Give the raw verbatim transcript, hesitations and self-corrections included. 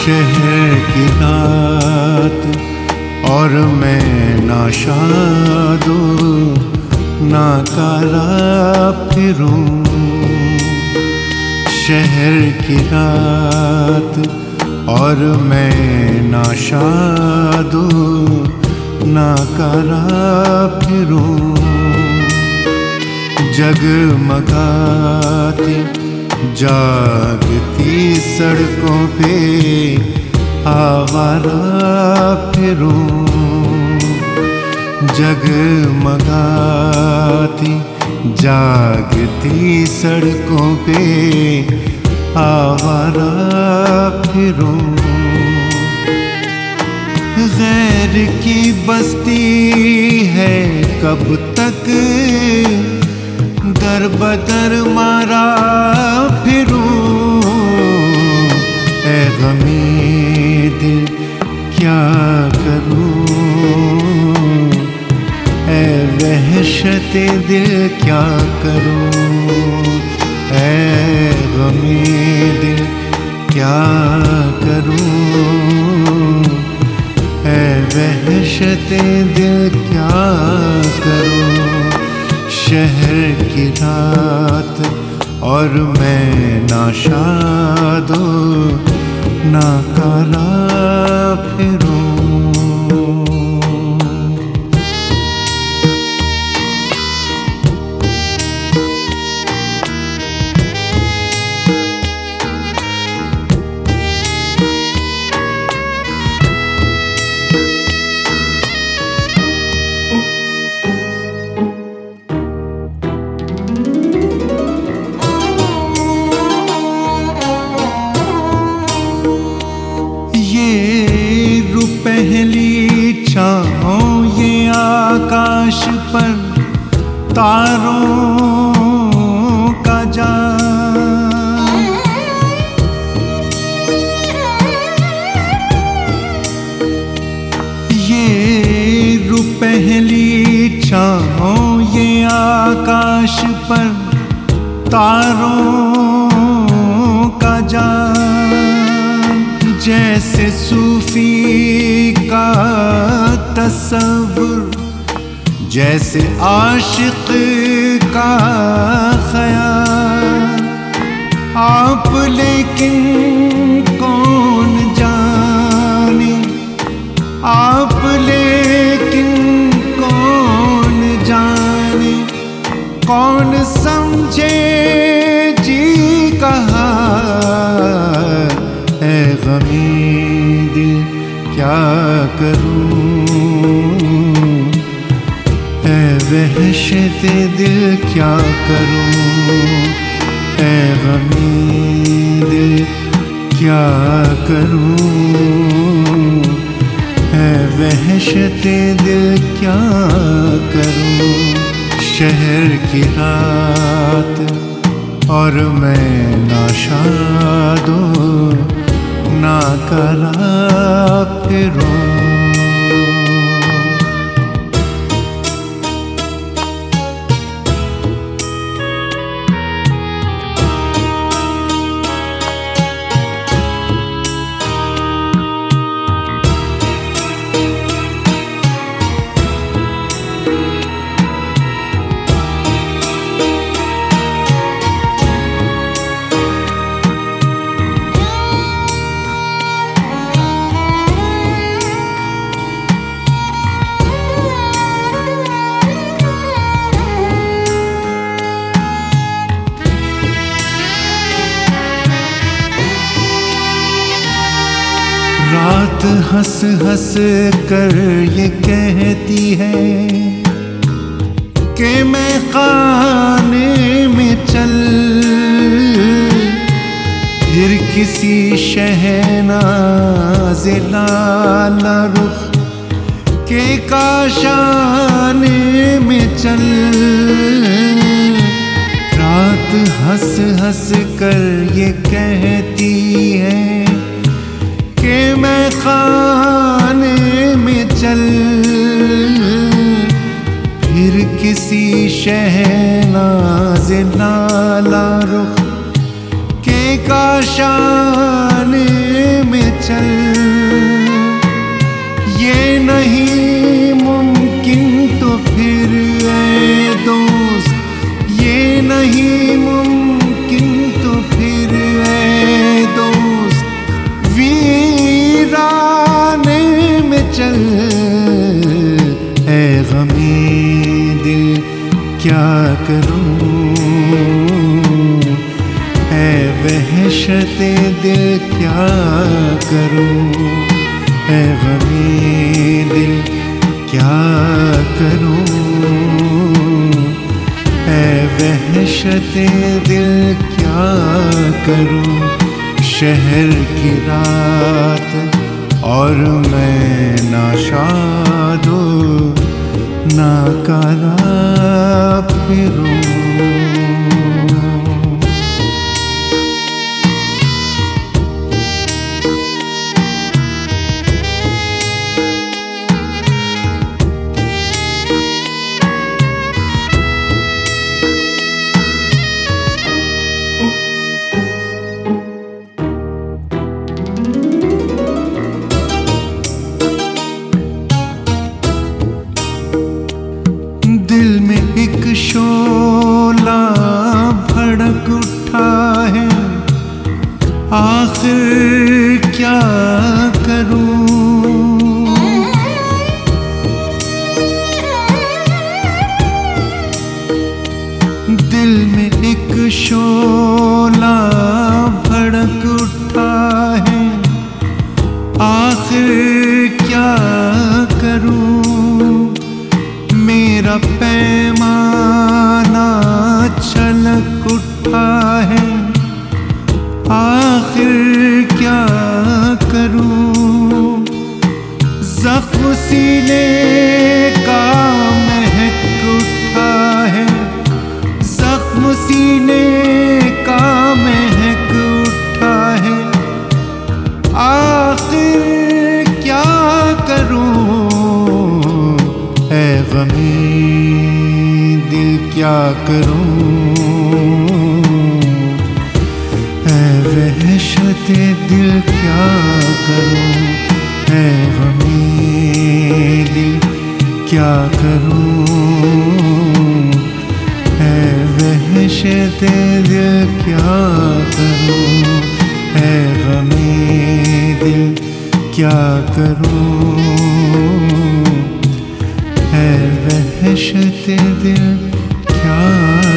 शहर की रात और मैं नाशादो नाकारा फिरूं। शहर की रात और मैं नाशादो नाकारा फिरूं। जगमगाती जागती सड़कों पे आवारा फिरूं। जगमगाती जागती सड़कों पे आवारा फिरूं। गैर की बस्ती है कब तक दर बदर मारा फिरूं। ऐ गमी दिल क्या करूं, ऐ वहशते दिल क्या करूं। ऐ गमी दिल क्या करूं, ऐ वहशते दिल क्या करूं। शहर की रात और मैं नाशादो नाकारा फिरूं। पहली छाओं ये आकाश पर तारों का जाल। ये रुपहली छाओं ये आकाश पर तारों का जाल। जैसे सूफी का तसव्वुर, जैसे आशिक का ख्याल। आप लेकिन कौन जाने, आप लेकिन कौन जाने, कौन समझे जी कहा। ऐ गमी दिल क्या करूं, ऐ वहशते दिल क्या करूं। ऐ गमी दिल क्या करूं, ऐ वहशते दिल क्या करूं। शहर की रात और मैं नाशादो नाकारा फिरूं। रात हंस हंस कर ये कहती है कि मैं खाने में चल। फिर किसी शहनाज़े लाला रुख के काशाने में चल। रात हंस हंस कर ये कहती है कि मैं खाने में चल। फिर किसी शहनाज़े लाला रुख के काशाने में चल, ये नहीं मुमकिन तो फिर ऐ दोस्त, ये नहीं मुमकिन तो फिर ऐ दोस्त, वीराने में चल। ऐ गमी दिल क्या करूं, ऐ वहशते दिल क्या करूं, ऐ गमी दिल क्या करूं, ऐ वहशते दिल क्या करूं। शहर की रात और मैं नाशादो नाकारा फिरूं। दिल में एक शोला भड़क उठा है, आखिर क्या करूं। दिल में एक शोला भड़क उठा है, आखिर क्या करूं। मेरा पैमाना छलक उठा है, आखिर क्या करूं। जख्म सीने का महक उठा है, जख्म सीने का महक उठा है, आखिर क्या करूं। ऐ गमी दिल क्या करूं, ऐ वहशते दिल क्या करूं, ऐ गमी दिल क्या करूं, ऐ वहशते दिल क्या करूं, ऐ गमी दिल क्या करूं, ऐ वहशते दिल क्या